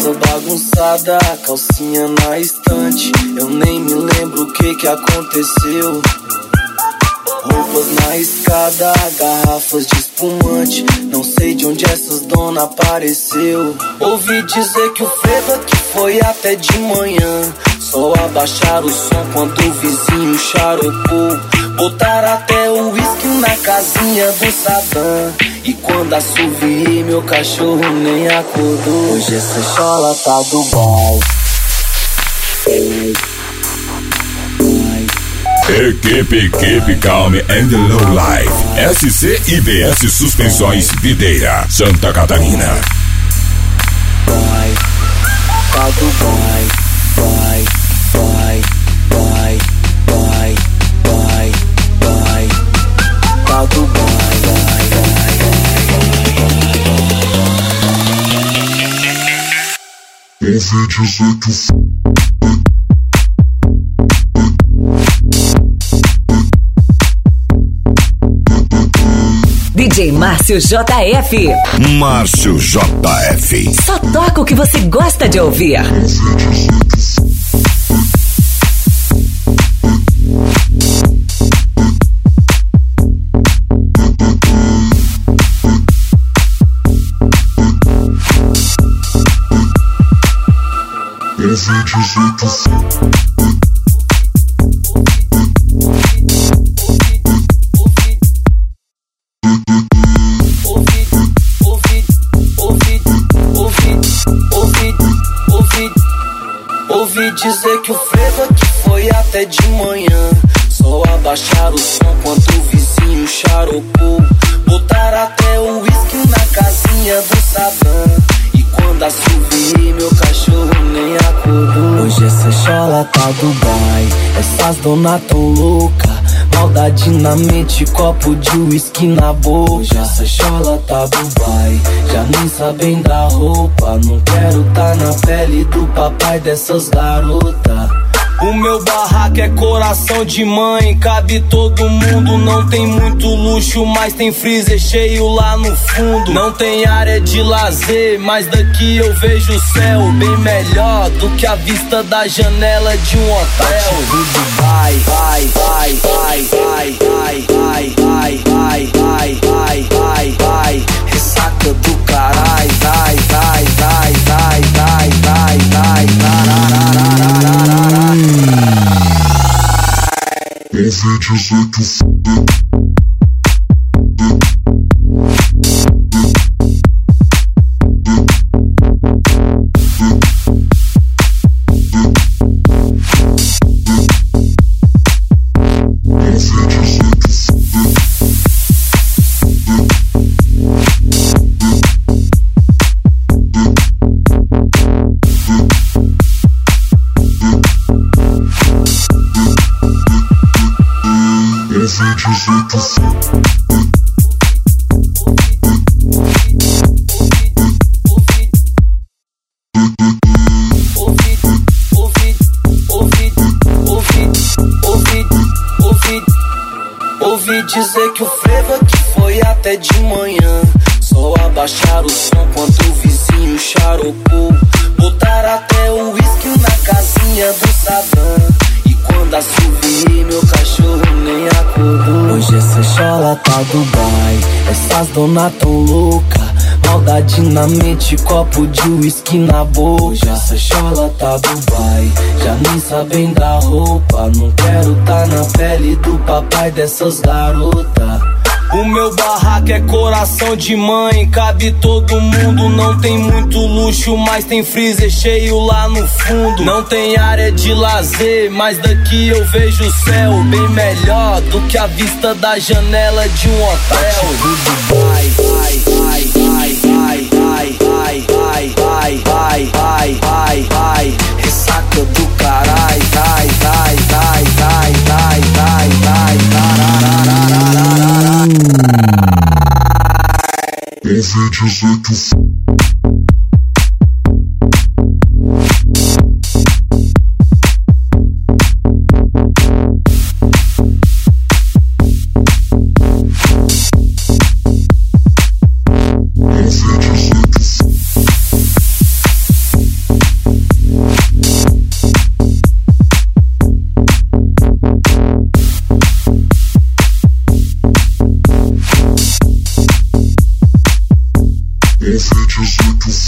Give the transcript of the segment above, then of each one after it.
casa bagunçada, calcinha na estante. Eu nem me lembro o que aconteceu. Roupas na escada, garrafas de espumante. Não sei de onde essas donas apareceu. Ouvi dizer que o frevo aqui foi até de manhã. Só abaixar o som quando o vizinho charopou. Botaram até o uísque na casinha do Sadam. E quando assoviei, meu cachorro nem acordou. Hoje essa chola tá do bom. Equipe Calm and Low Life. SC IBS Suspensões Videira, Santa Catarina. Vai, tá do vai, vai, vai, vai, vai, vai, vai, tá do vai, vai, vai, vai. Ouvi dizer que o DJ Márcio JF. Márcio JF. Só toca o que você gosta de ouvir. Ouvi dizer que o frevo aqui foi até de manhã. Só abaixar o som quando o vizinho charopou. Botaram até o uísque na casinha do Sadam. E quando assoviei, meu cachorro nem acordou. Hoje essa chola tá Dubai. Essas donas tão louca. Maldade na mente, copo de uísque na boca. Hoje essa chola tá Dubai. Já nem sabem da roupa. Não quero tá na pele do papai dessas garotas. O meu barraco é coração de mãe, cabe todo mundo. Não tem muito luxo, mas tem freezer cheio lá no fundo. Não tem área de lazer, mas daqui eu vejo o céu bem melhor do que a vista da janela de um hotel. Vai, vai, vai, vai, vai, vai, vai, vai, vai, vai, vai, vai, vai. Ressaca do carai, vai, vai, vai, vai, vai, vai, vai, vai. Ouvi dizer que Ouvi dizer que o frevo aqui foi até de manhã. Só abaixar o som quando o vizinho charopou. Botaram até o uísque na casinha do Sadam. E quando assoviei, meu cachorro nem acordou. Hoje essa chola tá Dubai. Essas donas tão louca. Maldade na mente, copo de uísque na boca. Hoje essa chola tá Dubai. Já nem sabem da roupa. Não quero tá na pele do papai dessas garotas. O meu barraco é coração de mãe, cabe todo mundo. Não tem muito luxo, mas tem freezer cheio lá no fundo. Não tem área de lazer, mas daqui eu vejo o céu bem melhor do que a vista da janela de um hotel. Vai, vai, vai, vai, vai, vai, vai, vai, vai, vai, vai, vai, vai. Ressaca do carai, vai, vai, vai, vai, vai, vai, vai, ouvi dizer que Ouvi dizer que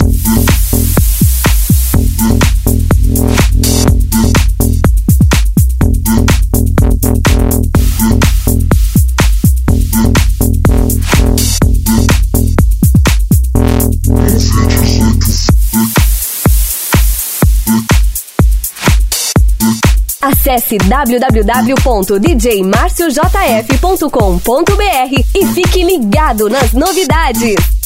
Acesse www.djmarciojf.com.br e fique ligado nas novidades.